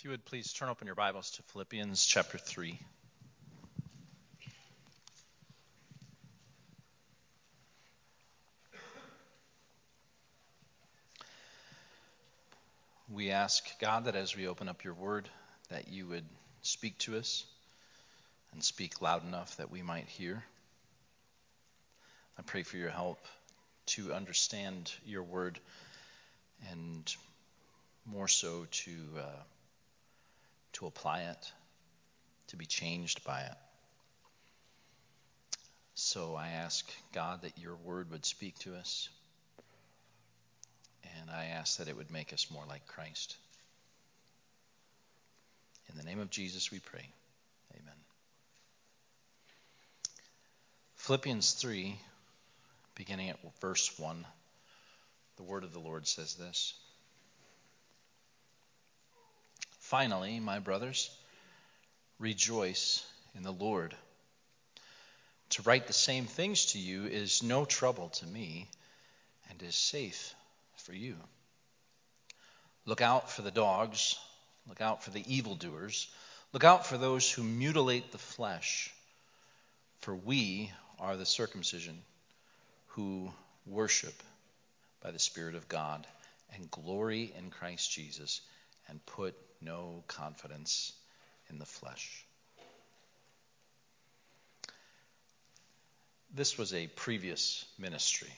you would please turn open your Bibles to Philippians chapter 3. We ask, God, that as we open up your word, that you would speak to us and speak loud enough that we might hear. I pray for your help to understand your word and more so to apply it, to be changed by it. So I ask, God, that your word would speak to us, and I ask that it would make us more like Christ. In the name of Jesus we pray. Amen. Philippians 3, beginning at verse 1, the word of the Lord says this. Finally, my brothers, rejoice in the Lord. To write the same things to you is no trouble to me and is safe for you. Look out for the dogs, look out for the evildoers, look out for those who mutilate the flesh, for we are the circumcision who worship by the Spirit of God and glory in Christ Jesus and put no confidence in the flesh. This was a previous ministry.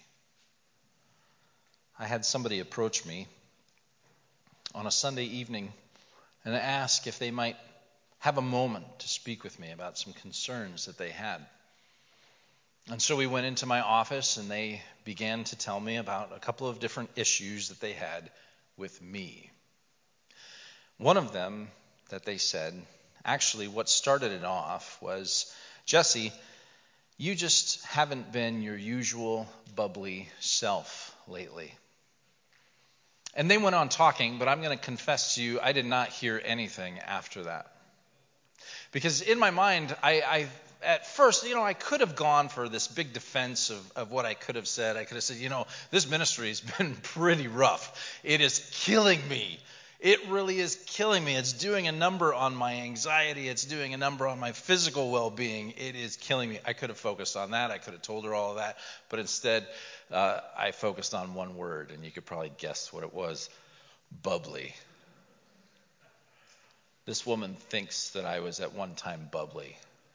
I had somebody approach me on a Sunday evening and ask if they might have a moment to speak with me about some concerns that they had. And so we went into my office and they began to tell me about a couple of different issues that they had with me. One of them that they said, actually what started it off was, Jesse, you just haven't been your usual bubbly self lately. And they went on talking, but I'm going to confess to you, I did not hear anything after that. Because in my mind, I at first, I could have gone for this big defense of what I could have said. I could have said, this ministry has been pretty rough. It is killing me. It really is killing me. It's doing a number on my anxiety. It's doing a number on my physical well-being. It is killing me. I could have focused on that. I could have told her all of that. But instead, I focused on one word, and you could probably guess what it was. Bubbly. This woman thinks that I was at one time bubbly.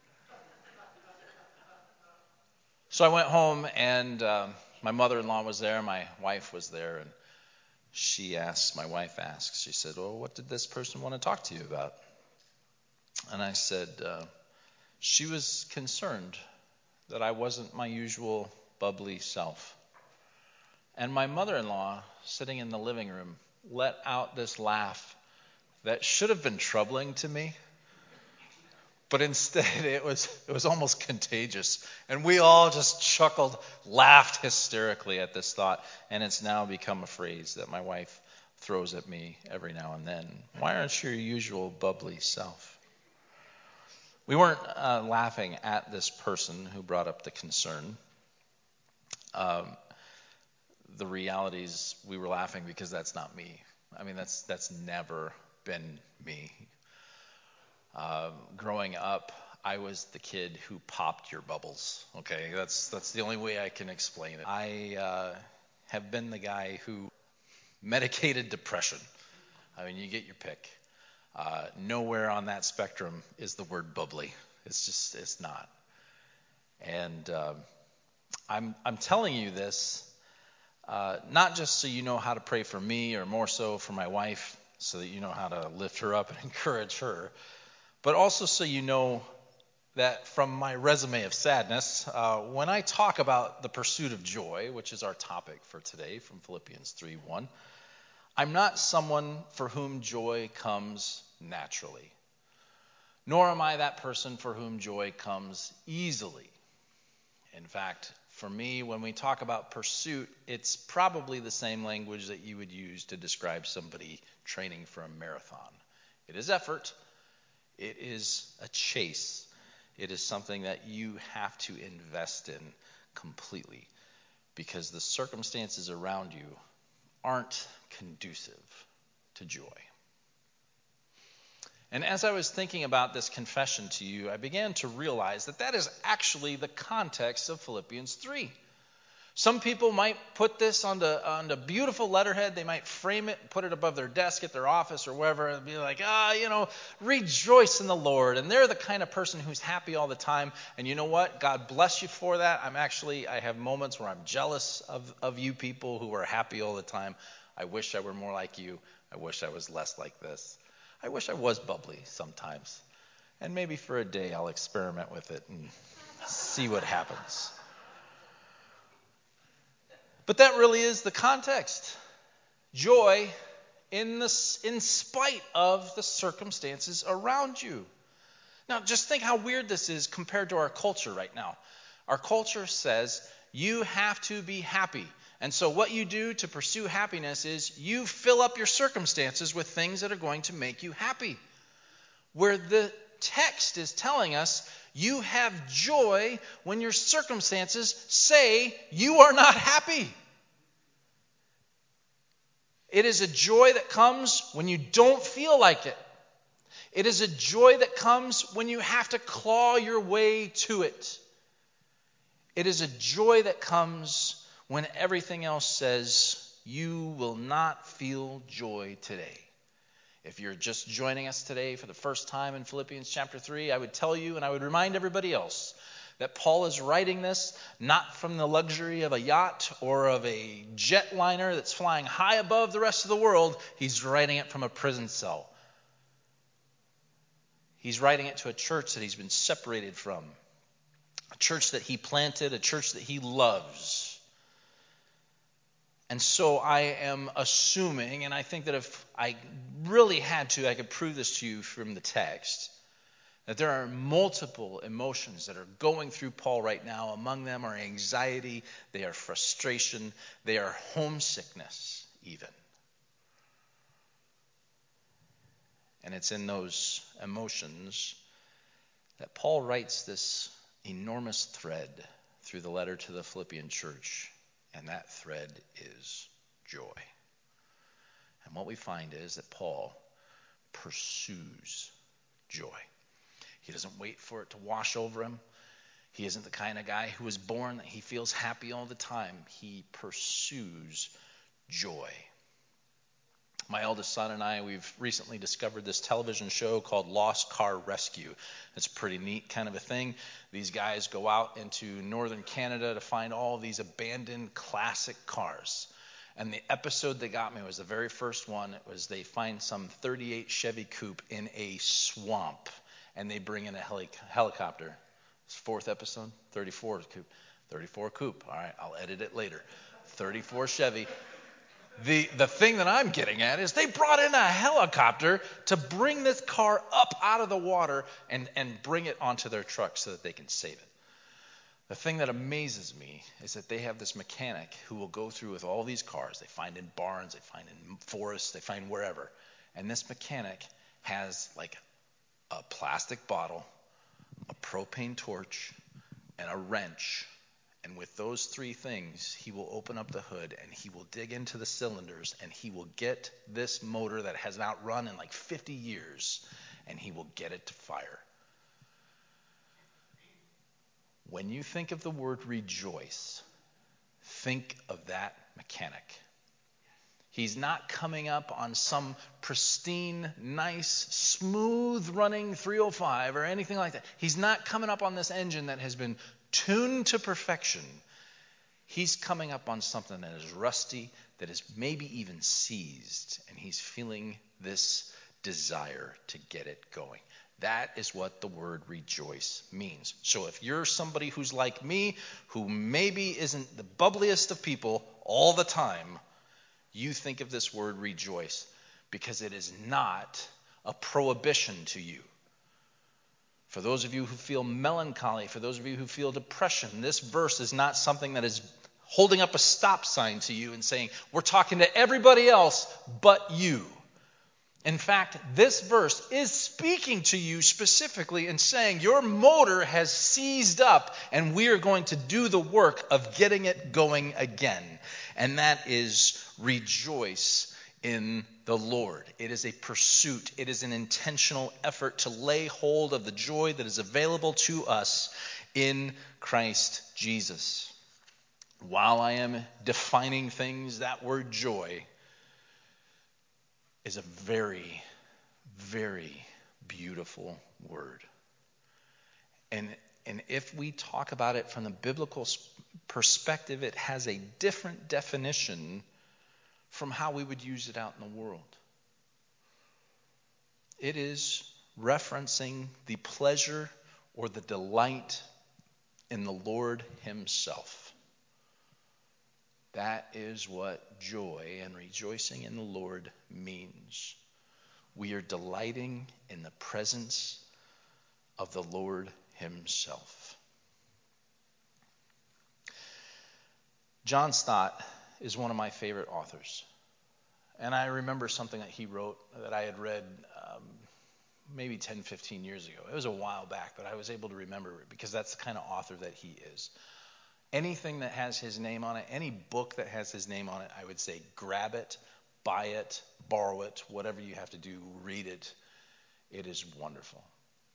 So I went home, and my mother-in-law was there. My wife was there, and my wife asked, she said, well, what did this person want to talk to you about? And I said, she was concerned that I wasn't my usual bubbly self. And my mother-in-law, sitting in the living room, let out this laugh that should have been troubling to me. But instead, it was almost contagious. And we all just chuckled, laughed hysterically at this thought. And it's now become a phrase that my wife throws at me every now and then. Why aren't you your usual bubbly self? We weren't laughing at this person who brought up the concern. The reality is we were laughing because that's not me. I mean, that's never been me. Growing up, I was the kid who popped your bubbles. Okay, that's the only way I can explain it. I have been the guy who medicated depression. I mean, you get your pick. Nowhere on that spectrum is the word bubbly. It's not. And I'm telling you this not just so you know how to pray for me, or more so for my wife, so that you know how to lift her up and encourage her. But also so you know that from my resume of sadness, when I talk about the pursuit of joy, which is our topic for today from Philippians 3:1, I'm not someone for whom joy comes naturally. Nor am I that person for whom joy comes easily. In fact, for me, when we talk about pursuit, it's probably the same language that you would use to describe somebody training for a marathon. It is effort. It is a chase. It is something that you have to invest in completely because the circumstances around you aren't conducive to joy. And as I was thinking about this confession to you, I began to realize that that is actually the context of Philippians 3. Some people might put this on the beautiful letterhead. They might frame it, put it above their desk at their office or wherever, and be like, rejoice in the Lord. And they're the kind of person who's happy all the time. And you know what? God bless you for that. I have moments where I'm jealous of you people who are happy all the time. I wish I were more like you. I wish I was less like this. I wish I was bubbly sometimes. And maybe for a day I'll experiment with it and see what happens. But that really is the context. Joy in spite of the circumstances around you. Now, just think how weird this is compared to our culture right now. Our culture says you have to be happy. And so what you do to pursue happiness is you fill up your circumstances with things that are going to make you happy. Where the text is telling us you have joy when your circumstances say you are not happy. It is a joy that comes when you don't feel like it. It is a joy that comes when you have to claw your way to it. It is a joy that comes when everything else says you will not feel joy today. If you're just joining us today for the first time in Philippians chapter 3, I would tell you and I would remind everybody else that Paul is writing this not from the luxury of a yacht or of a jetliner that's flying high above the rest of the world. He's writing it from a prison cell. He's writing it to a church that he's been separated from, a church that he planted, a church that he loves. And so I am assuming, and I think that if I really had to, I could prove this to you from the text, that there are multiple emotions that are going through Paul right now. Among them are anxiety, they are frustration, they are homesickness even. And it's in those emotions that Paul writes this enormous thread through the letter to the Philippian church. And that thread is joy. And what we find is that Paul pursues joy. He doesn't wait for it to wash over him. He isn't the kind of guy who is born that he feels happy all the time. He pursues joy. My eldest son and I, we've recently discovered this television show called Lost Car Rescue. It's a pretty neat kind of a thing. These guys go out into northern Canada to find all these abandoned classic cars. And the episode that got me was the very first one. It was they find some 38 Chevy Coupe in a swamp, and they bring in a helicopter. It's fourth episode, 34 Coupe. 34 Coupe. All right, I'll edit it later. 34 Chevy. The thing that I'm getting at is they brought in a helicopter to bring this car up out of the water and bring it onto their truck so that they can save it. The thing that amazes me is that they have this mechanic who will go through with all these cars. They find in barns, they find in forests, they find wherever. And this mechanic has like a plastic bottle, a propane torch, and a wrench. And with those three things, he will open up the hood and he will dig into the cylinders and he will get this motor that has not run in like 50 years and he will get it to fire. When you think of the word rejoice, think of that mechanic. He's not coming up on some pristine, nice, smooth-running 305 or anything like that. He's not coming up on this engine that has been tuned to perfection. He's coming up on something that is rusty, that is maybe even seized, and he's feeling this desire to get it going. That is what the word rejoice means. So if you're somebody who's like me, who maybe isn't the bubbliest of people all the time, you think of this word rejoice because it is not a prohibition to you. For those of you who feel melancholy, for those of you who feel depression, this verse is not something that is holding up a stop sign to you and saying, we're talking to everybody else but you. In fact, this verse is speaking to you specifically and saying your motor has seized up and we are going to do the work of getting it going again. And that is rejoice in the Lord. It is a pursuit. It is an intentional effort to lay hold of the joy that is available to us in Christ Jesus. While I am defining things, that word joy is a very, very beautiful word. And if we talk about it from the biblical perspective, it has a different definition from how we would use it out in the world. It is referencing the pleasure or the delight in the Lord himself. That is what joy and rejoicing in the Lord means. We are delighting in the presence of the Lord himself. John Stott is one of my favorite authors. And I remember something that he wrote that I had read maybe 10, 15 years ago. It was a while back, but I was able to remember it because that's the kind of author that he is. Anything that has his name on it, any book that has his name on it, I would say grab it, buy it, borrow it, whatever you have to do, read it. It is wonderful.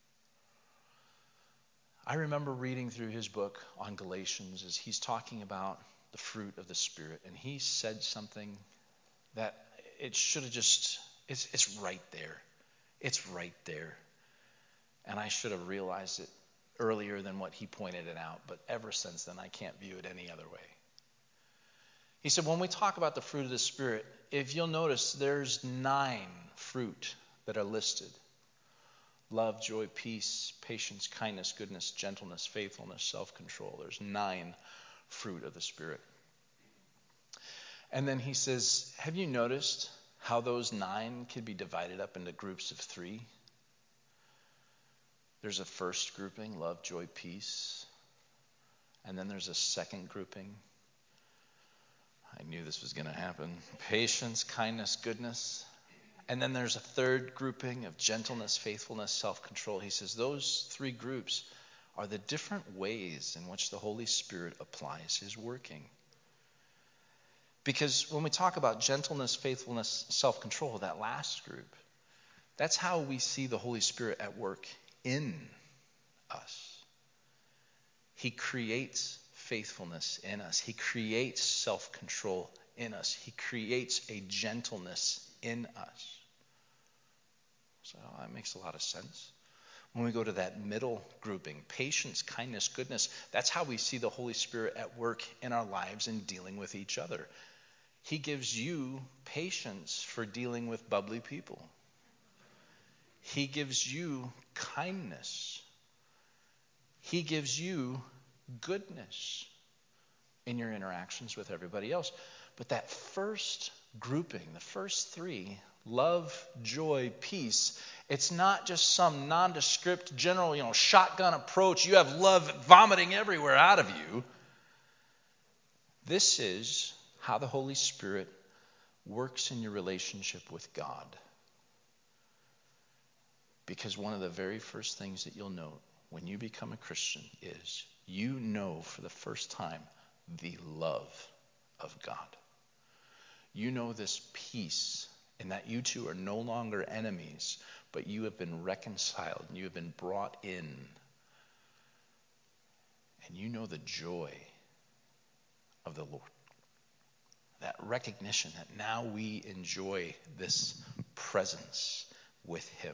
I remember reading through his book on Galatians as he's talking about the fruit of the Spirit, and he said something that it should have just, it's right there. It's right there. And I should have realized it earlier than what he pointed it out, but ever since then I can't view it any other way. He said, when we talk about the fruit of the Spirit, if you'll notice, there's 9 fruit that are listed. Love, joy, peace, patience, kindness, goodness, gentleness, faithfulness, self-control. There's 9 fruit of the Spirit. And then he says, have you noticed how those 9 can be divided up into groups of 3? There's a first grouping, love, joy, peace. And then there's a second grouping. I knew this was going to happen. Patience, kindness, goodness. And then there's a third grouping of gentleness, faithfulness, self-control. He says those 3 groups are the different ways in which the Holy Spirit applies his working. Because when we talk about gentleness, faithfulness, self-control, that last group, that's how we see the Holy Spirit at work in us. He creates faithfulness in us. He creates self-control in us. He creates a gentleness in us. So that makes a lot of sense. When we go to that middle grouping, patience, kindness, goodness, that's how we see the Holy Spirit at work in our lives in dealing with each other. He gives you patience for dealing with bubbly people. He gives you kindness. He gives you goodness in your interactions with everybody else. But that first grouping, the first 3, love, joy, peace, it's not just some nondescript general, shotgun approach. You have love vomiting everywhere out of you. This is how the Holy Spirit works in your relationship with God. Because one of the very first things that you'll note when you become a Christian is you know for the first time the love of God. You know this peace in that you two are no longer enemies, but you have been reconciled and you have been brought in. And you know the joy of the Lord. That recognition that now we enjoy this presence with him.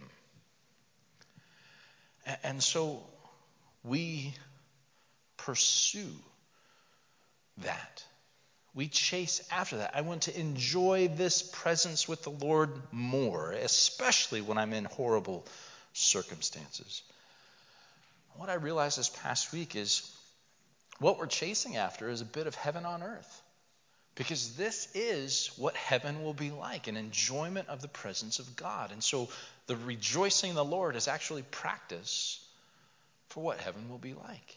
And so we pursue that. We chase after that. I want to enjoy this presence with the Lord more, especially when I'm in horrible circumstances. What I realized this past week is what we're chasing after is a bit of heaven on earth. Because this is what heaven will be like, an enjoyment of the presence of God. And so the rejoicing in the Lord is actually practice for what heaven will be like.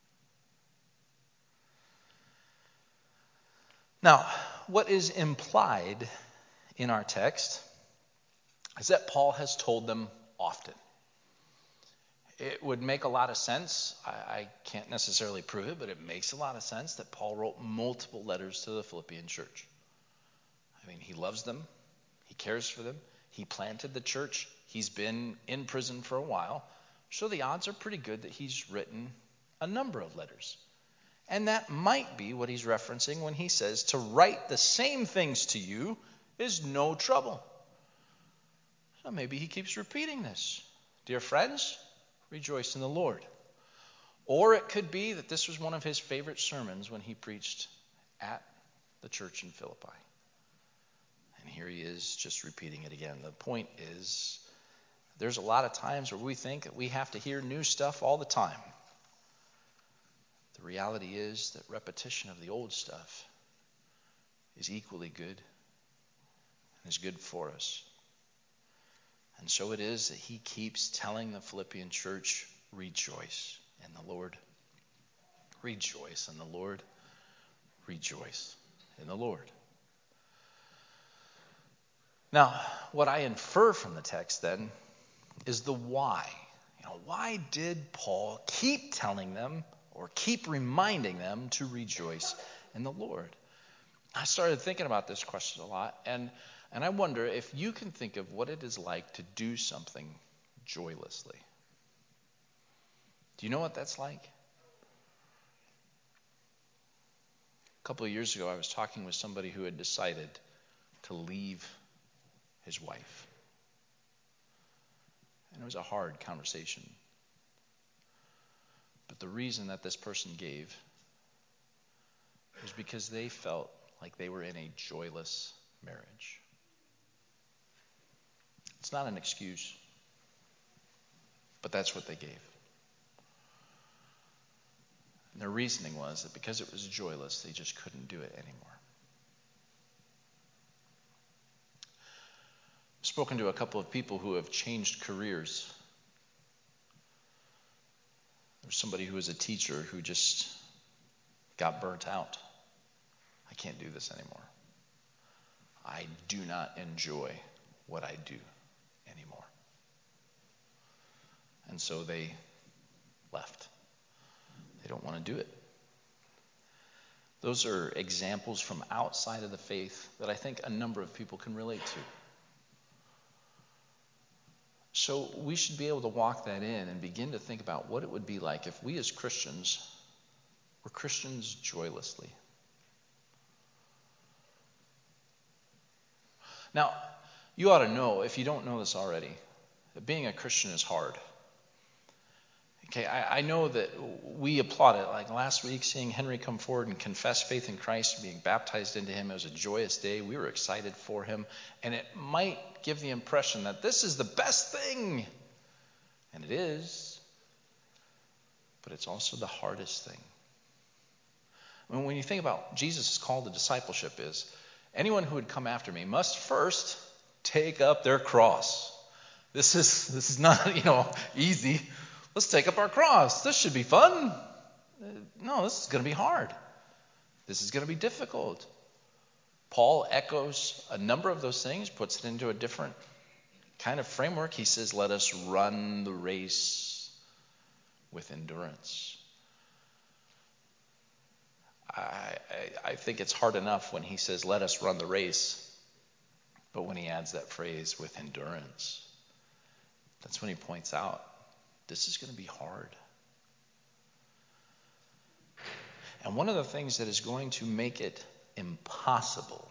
Now, what is implied in our text is that Paul has told them often. It would make a lot of sense. I can't necessarily prove it, but it makes a lot of sense that Paul wrote multiple letters to the Philippian church. I mean, he loves them. He cares for them. He planted the church. He's been in prison for a while. So the odds are pretty good that he's written a number of letters. And that might be what he's referencing when he says to write the same things to you is no trouble. So maybe he keeps repeating this. Dear friends, rejoice in the Lord. Or it could be that this was one of his favorite sermons when he preached at the church in Philippi. And here he is just repeating it again. The point is, there's a lot of times where we think that we have to hear new stuff all the time. The reality is that repetition of the old stuff is equally good and is good for us. And so it is that he keeps telling the Philippian church, rejoice in the Lord. Rejoice in the Lord. Rejoice in the Lord. Now, what I infer from the text then is the why. Why did Paul keep telling them or keep reminding them to rejoice in the Lord? I started thinking about this question a lot, and I wonder if you can think of what it is like to do something joylessly. Do you know what that's like? A couple of years ago, I was talking with somebody who had decided to leave his wife. And it was a hard conversation. But the reason that this person gave was because they felt like they were in a joyless marriage. It's not an excuse, but that's what they gave. And their reasoning was that because it was joyless, they just couldn't do it anymore. I've spoken to a couple of people who have changed careers. There's somebody who was a teacher who just got burnt out. I can't do this anymore. I do not enjoy what I do anymore. And so they left. They don't want to do it. Those are examples from outside of the faith that I think a number of people can relate to. So we should be able to walk that in and begin to think about what it would be like if we as Christians were Christians joylessly. Now, you ought to know, if you don't know this already, that being a Christian is hard. Okay, I know that we applaud it. Like last week, seeing Henry come forward and confess faith in Christ, being baptized into him, it was a joyous day. We were excited for him. And it might give the impression that this is the best thing. And it is. But it's also the hardest thing. I mean, when you think about Jesus' call to discipleship is, anyone who would come after me must first take up their cross. This is not, easy. Let's take up our cross. This should be fun. No, this is going to be hard. This is going to be difficult. Paul echoes a number of those things, puts it into a different kind of framework. He says, let us run the race with endurance. I think it's hard enough when he says, let us run the race. But when he adds that phrase, with endurance, that's when he points out, this is going to be hard. And one of the things that is going to make it impossible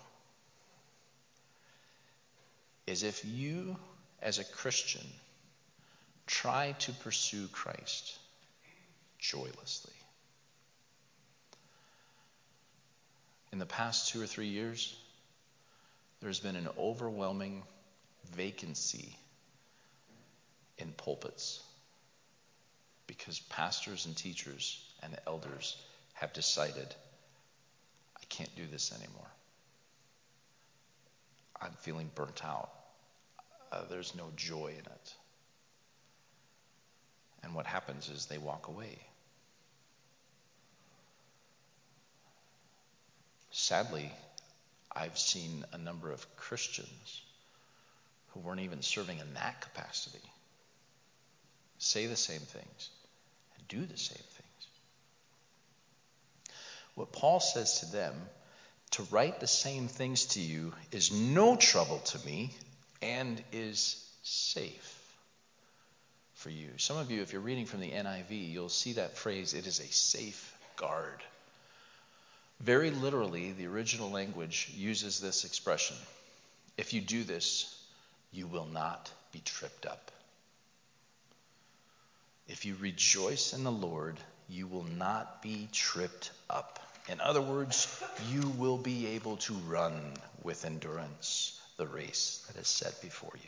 is if you, as a Christian, try to pursue Christ joylessly. In the past 2 or 3 years, there's been an overwhelming vacancy in pulpits because pastors and teachers and elders have decided, I can't do this anymore. I'm feeling burnt out. There's no joy in it. And what happens is they walk away. Sadly, I've seen a number of Christians who weren't even serving in that capacity say the same things and do the same things. What Paul says to them to write the same things to you is no trouble to me and is safe for you. Some of you, if you're reading from the NIV, you'll see that phrase, it is a safeguard. Very literally, the original language uses this expression. If you do this, you will not be tripped up. If you rejoice in the Lord, you will not be tripped up. In other words, you will be able to run with endurance the race that is set before you.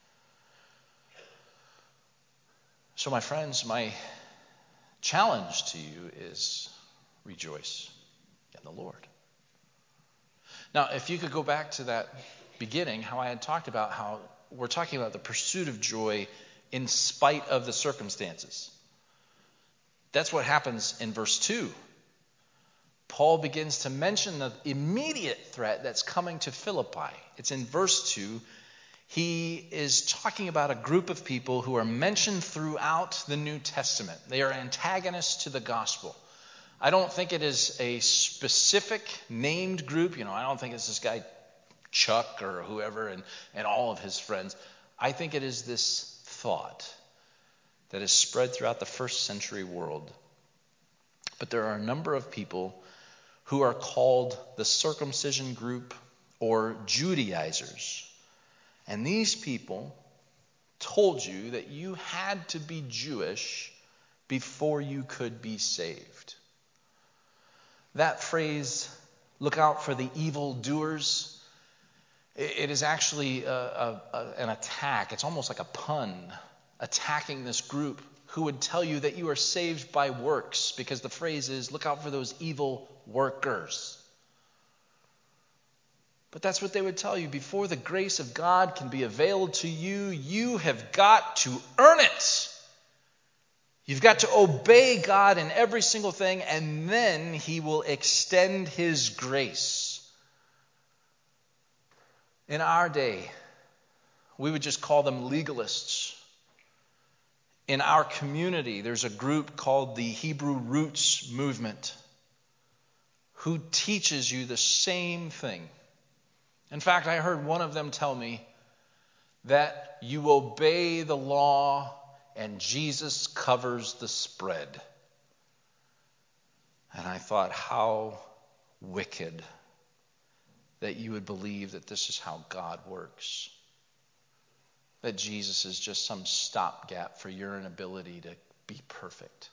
So, my friends, my challenge to you is rejoice in the Lord. Now, if you could go back to that beginning, how I had talked about how we're talking about the pursuit of joy in spite of the circumstances. That's what happens in verse 2. Paul begins to mention the immediate threat that's coming to Philippi. It's in verse 2. He is talking about a group of people who are mentioned throughout the New Testament. They are antagonists to the gospel. I don't think it is a specific named group. I don't think it's this guy Chuck or whoever and all of his friends. I think it is this thought that is spread throughout the first century world. But there are a number of people who are called the circumcision group or Judaizers. And these people told you that you had to be Jewish before you could be saved. That phrase, look out for the evildoers, it is actually an attack. It's almost like a pun, attacking this group who would tell you that you are saved by works, because the phrase is, look out for those evil workers. But that's what they would tell you. Before the grace of God can be availed to you, you have got to earn it. You've got to obey God in every single thing, and then He will extend His grace. In our day, we would just call them legalists. In our community, there's a group called the Hebrew Roots Movement who teaches you the same thing. In fact, I heard one of them tell me that you obey the law and Jesus covers the spread. And I thought, how wicked that you would believe that this is how God works. That Jesus is just some stopgap for your inability to be perfect.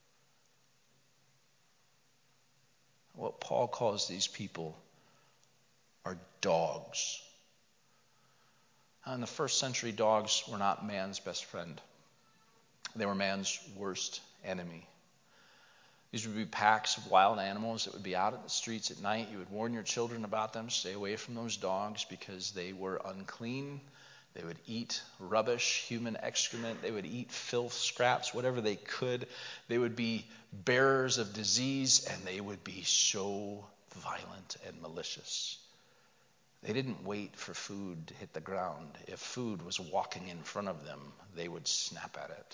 What Paul calls these people are dogs. In the first century, dogs were not man's best friend. They were man's worst enemy. These would be packs of wild animals that would be out at the streets at night. You would warn your children about them. Stay away from those dogs because they were unclean. They would eat rubbish, human excrement. They would eat filth, scraps, whatever they could. They would be bearers of disease, and they would be so violent and malicious. They didn't wait for food to hit the ground. If food was walking in front of them, they would snap at it.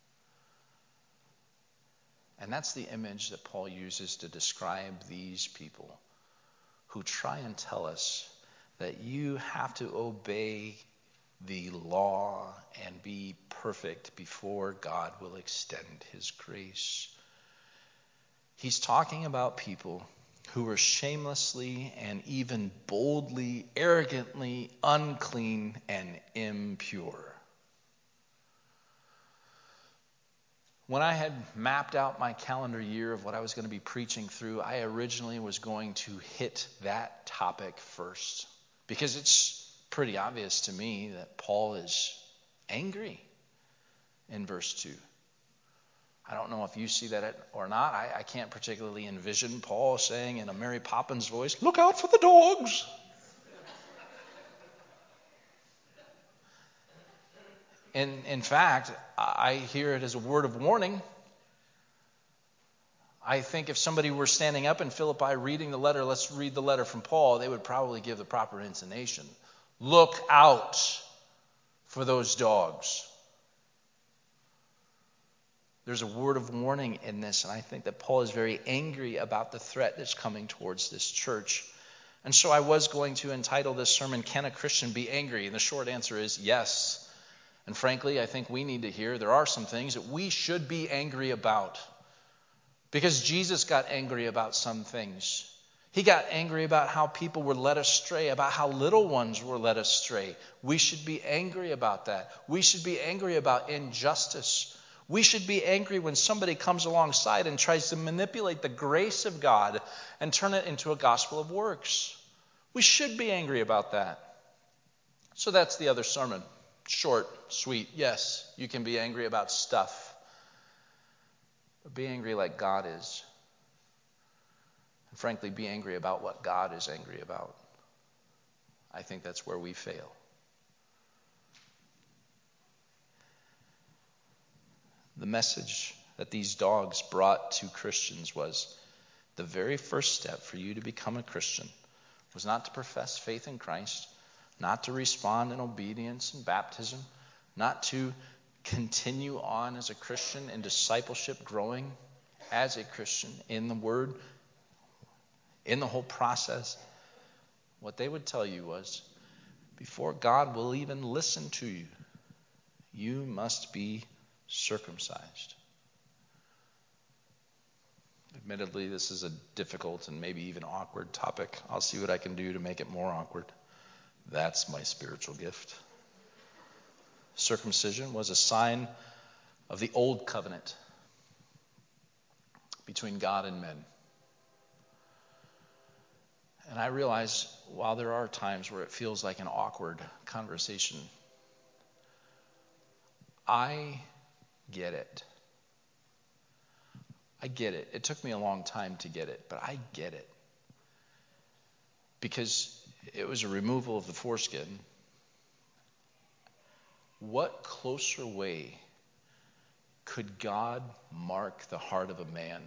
And that's the image that Paul uses to describe these people who try and tell us that you have to obey the law and be perfect before God will extend His grace. He's talking about people who are shamelessly and even boldly, arrogantly unclean and impure. When I had mapped out my calendar year of what I was going to be preaching through, I originally was going to hit that topic first, because it's pretty obvious to me that Paul is angry in verse 2. I don't know if you see that or not. I can't particularly envision Paul saying in a Mary Poppins voice, "Look out for the dogs." In fact, I hear it as a word of warning. I think if somebody were standing up in Philippi reading the letter, let's read the letter from Paul, they would probably give the proper intonation. Look out for those dogs. There's a word of warning in this, and I think that Paul is very angry about the threat that's coming towards this church. And so I was going to entitle this sermon, Can a Christian Be Angry? And the short answer is yes. And frankly, I think we need to hear there are some things that we should be angry about. Because Jesus got angry about some things. He got angry about how people were led astray, about how little ones were led astray. We should be angry about that. We should be angry about injustice. We should be angry when somebody comes alongside and tries to manipulate the grace of God and turn it into a gospel of works. We should be angry about that. So that's the other sermon. Short, sweet. Yes, you can be angry about stuff. But be angry like God is. And frankly, be angry about what God is angry about. I think that's where we fail. The message that these dogs brought to Christians was the very first step for you to become a Christian was not to profess faith in Christ, not to respond in obedience and baptism, not to continue on as a Christian in discipleship, growing as a Christian in the Word, in the whole process. What they would tell you was, before God will even listen to you, you must be circumcised. Admittedly, this is a difficult and maybe even awkward topic. I'll see what I can do to make it more awkward. That's my spiritual gift. Circumcision was a sign of the old covenant between God and men. And I realize while there are times where it feels like an awkward conversation, I get it. I get it. It took me a long time to get it, but I get it. Because it was a removal of the foreskin. What closer way could God mark the heart of a man?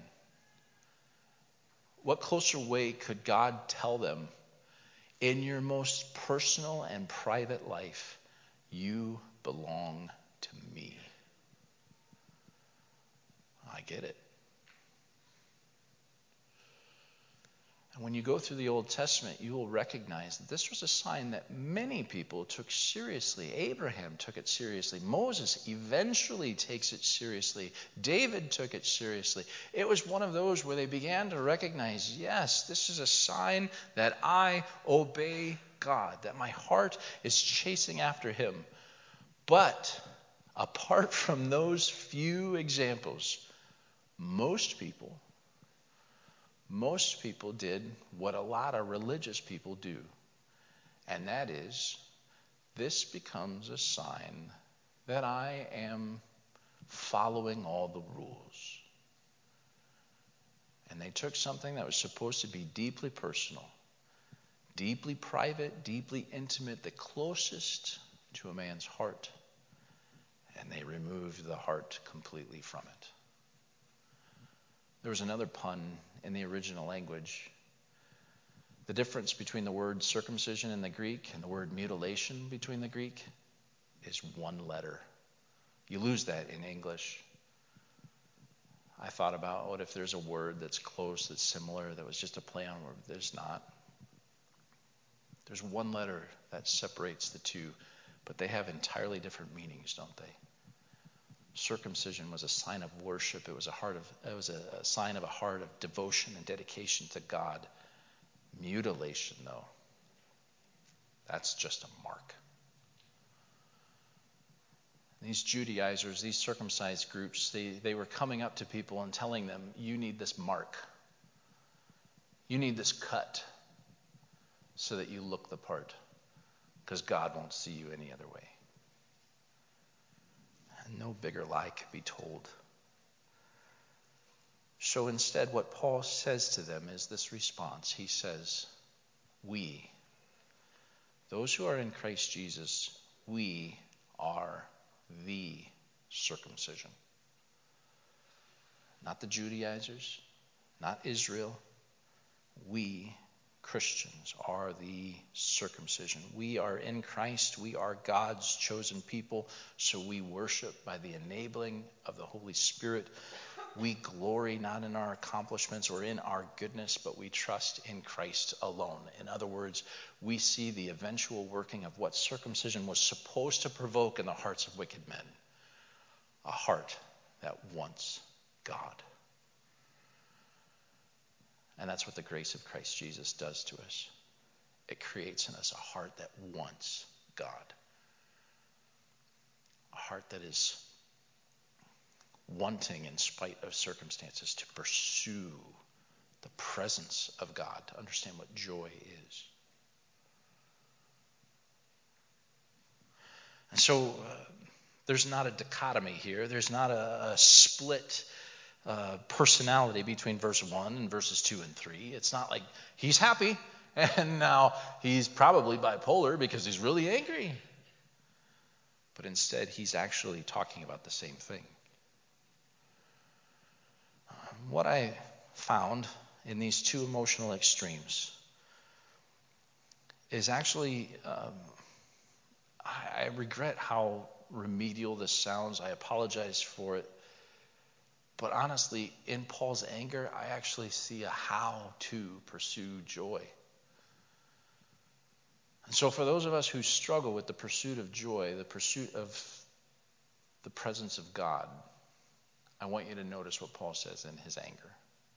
What closer way could God tell them, in your most personal and private life, you belong to me? I get it. And when you go through the Old Testament, you will recognize that this was a sign that many people took seriously. Abraham took it seriously. Moses eventually takes it seriously. David took it seriously. It was one of those where they began to recognize, yes, this is a sign that I obey God, that my heart is chasing after him. But apart from those few examples, most people did what a lot of religious people do. And that is, this becomes a sign that I am following all the rules. And they took something that was supposed to be deeply personal, deeply private, deeply intimate, the closest to a man's heart, and they removed the heart completely from it. There was another pun in the original language. The difference between the word circumcision in the Greek and the word mutilation between the Greek is one letter. You lose that in English. I thought about what if there's a word that's close, that's similar, that was just a play on word. There's not. There's one letter that separates the two, but they have entirely different meanings, don't they? Circumcision was a sign of worship. It was a sign of a heart of devotion and dedication to God. Mutilation, though, that's just a mark. These Judaizers, these circumcised groups, they were coming up to people and telling them, you need this mark. You need this cut so that you look the part, because God won't see you any other way. And no bigger lie could be told. So instead, what Paul says to them is this response. He says, we, those who are in Christ Jesus, we are the circumcision. Not the Judaizers, not Israel. We Christians are the circumcision. We are in Christ. We are God's chosen people. So we worship by the enabling of the Holy Spirit. we glory not in our accomplishments or in our goodness, but we trust in Christ alone. In other words, we see the eventual working of what circumcision was supposed to provoke in the hearts of wicked men. A heart that wants God. And that's what the grace of Christ Jesus does to us. It creates in us a heart that wants God. A heart that is wanting, in spite of circumstances, to pursue the presence of God, to understand what joy is. And so there's not a dichotomy here. There's not a split personality between verse 1 and verses 2 and 3. It's not like he's happy and now he's probably bipolar because he's really angry. But instead, he's actually talking about the same thing. What I found in these two emotional extremes is actually, I regret how remedial this sounds. I apologize for it. But honestly, in Paul's anger, I actually see a how to pursue joy. And so for those of us who struggle with the pursuit of joy, the pursuit of the presence of God, I want you to notice what Paul says in his anger.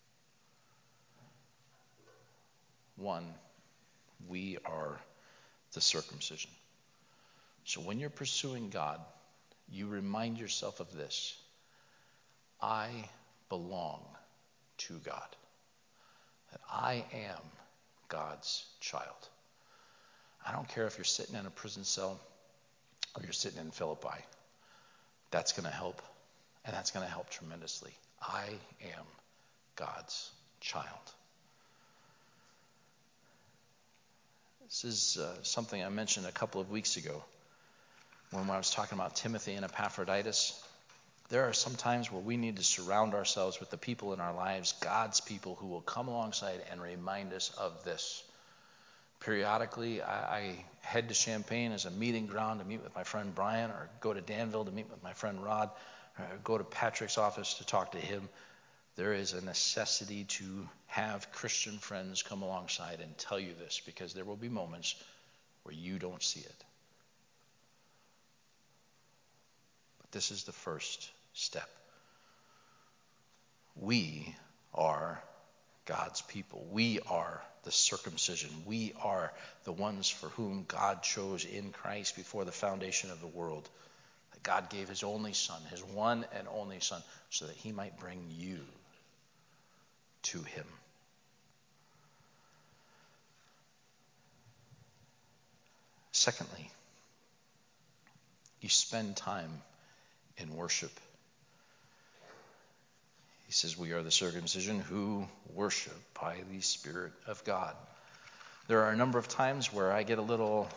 1, we are the circumcision. So when you're pursuing God, you remind yourself of this. I belong to God. That I am God's child. I don't care if you're sitting in a prison cell or you're sitting in Philippi. That's going to help, and that's going to help tremendously. I am God's child. This is something I mentioned a couple of weeks ago when I was talking about Timothy and Epaphroditus. There are some times where we need to surround ourselves with the people in our lives, God's people, who will come alongside and remind us of this. Periodically, I head to Champaign as a meeting ground to meet with my friend Brian, or go to Danville to meet with my friend Rod, or go to Patrick's office to talk to him. There is a necessity to have Christian friends come alongside and tell you this, because there will be moments where you don't see it. But this is the first step. We are God's people. We are the circumcision. We are the ones for whom God chose in Christ before the foundation of the world. That God gave his only Son, his one and only Son, so that he might bring you to him. Secondly, you spend time in worship. He says, we are the circumcision who worship by the Spirit of God. There are a number of times where I get a little,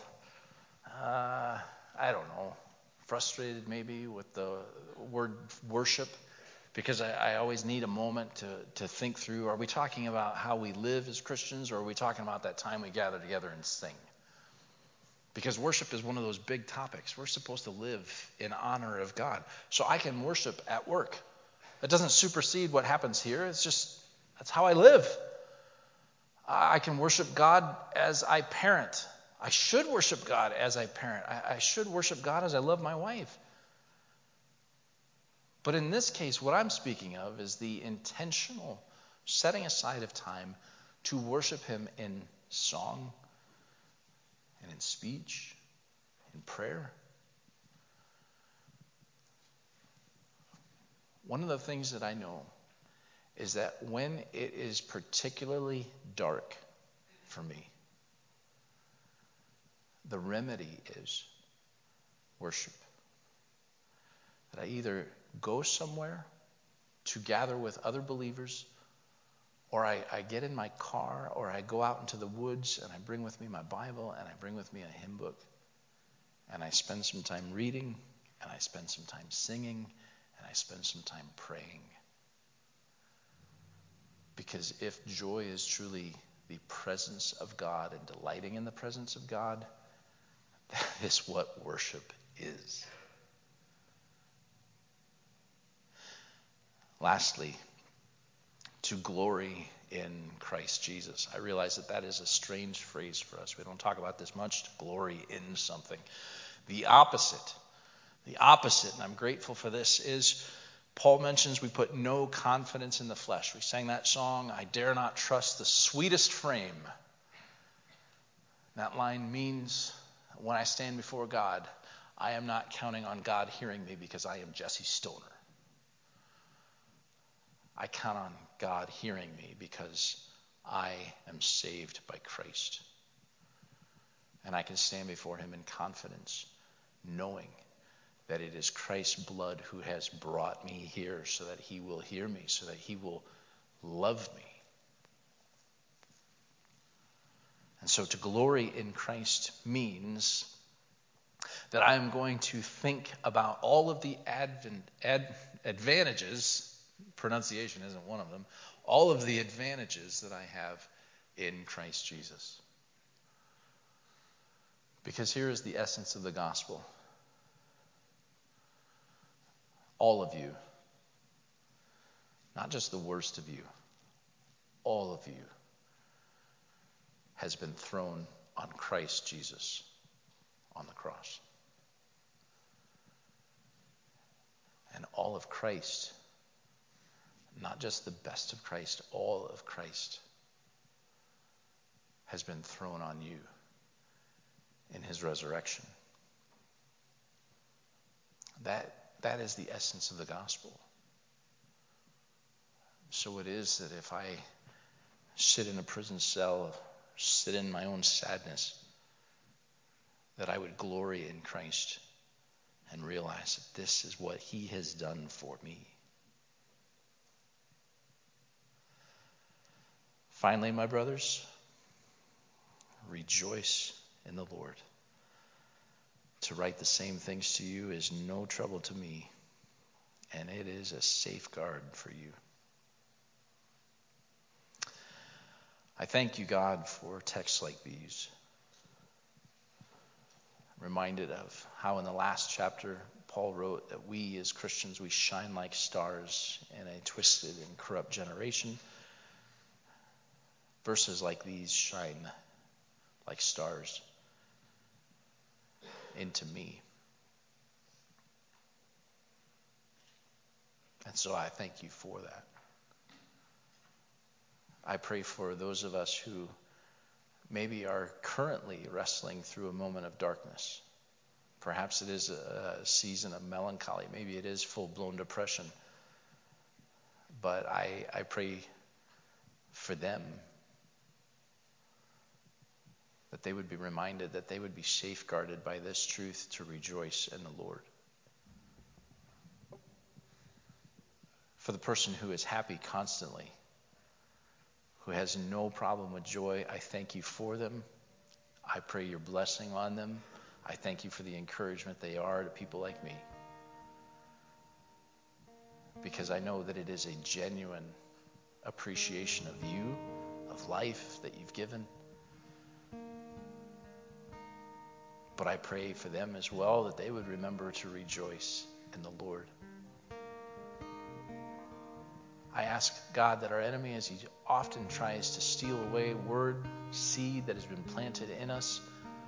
frustrated maybe with the word worship, because I always need a moment to think through, are we talking about how we live as Christians, or are we talking about that time we gather together and sing? Because worship is one of those big topics. We're supposed to live in honor of God. So I can worship at work. It doesn't supersede what happens here. It's just, that's how I live. I can worship God as I parent. I should worship God as I parent. I should worship God as I love my wife. But in this case, what I'm speaking of is the intentional setting aside of time to worship him in song and in speech, in prayer. One of the things that I know is that when it is particularly dark for me, the remedy is worship. That I either go somewhere to gather with other believers, or I get in my car, or I go out into the woods and I bring with me my Bible and I bring with me a hymn book, and I spend some time reading, and I spend some time singing, and I spend some time praying. Because if joy is truly the presence of God and delighting in the presence of God, that is what worship is. Lastly, to glory in Christ Jesus. I realize that is a strange phrase for us. We don't talk about this much, to glory in something. The opposite, and I'm grateful for this, is Paul mentions we put no confidence in the flesh. We sang that song, I dare not trust the sweetest frame. That line means when I stand before God, I am not counting on God hearing me because I am Jesse Stoner. I count on God hearing me because I am saved by Christ. And I can stand before him in confidence, knowing that it is Christ's blood who has brought me here so that he will hear me, so that he will love me. And so to glory in Christ means that I am going to think about all of the advantages, pronunciation isn't one of them, all of the advantages that I have in Christ Jesus. Because here is the essence of the gospel. All of you, not just the worst of you, all of you has been thrown on Christ Jesus on the cross. And all of Christ, not just the best of Christ, all of Christ has been thrown on you in his resurrection. That is the essence of the gospel. So it is that if I sit in a prison cell, sit in my own sadness, that I would glory in Christ and realize that this is what he has done for me. Finally, my brothers, rejoice in the Lord. To write the same things to you is no trouble to me, and it is a safeguard for you. I thank you, God, for texts like these. I'm reminded of how in the last chapter, Paul wrote that we as Christians, we shine like stars in a twisted and corrupt generation. Verses like these shine like stars into me. And so I thank you for that. I pray for those of us who maybe are currently wrestling through a moment of darkness. Perhaps it is a season of melancholy. Maybe it is full-blown depression. But I pray for them that they would be reminded, that they would be safeguarded by this truth to rejoice in the Lord. For the person who is happy constantly, who has no problem with joy, I thank you for them. I pray your blessing on them. I thank you for the encouragement they are to people like me. Because I know that it is a genuine appreciation of you, of life that you've given. But I pray for them as well that they would remember to rejoice in the Lord. I ask God that our enemy, as he often tries to steal away word, seed that has been planted in us,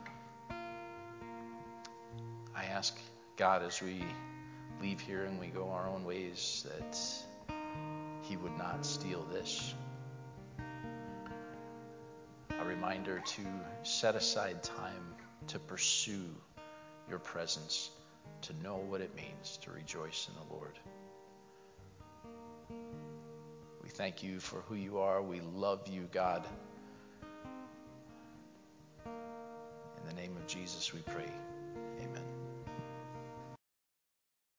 I ask God as we leave here and we go our own ways that he would not steal this. A reminder to set aside time to pursue your presence, to know what it means to rejoice in the Lord. We thank you for who you are. We love you, God. In the name of Jesus we pray.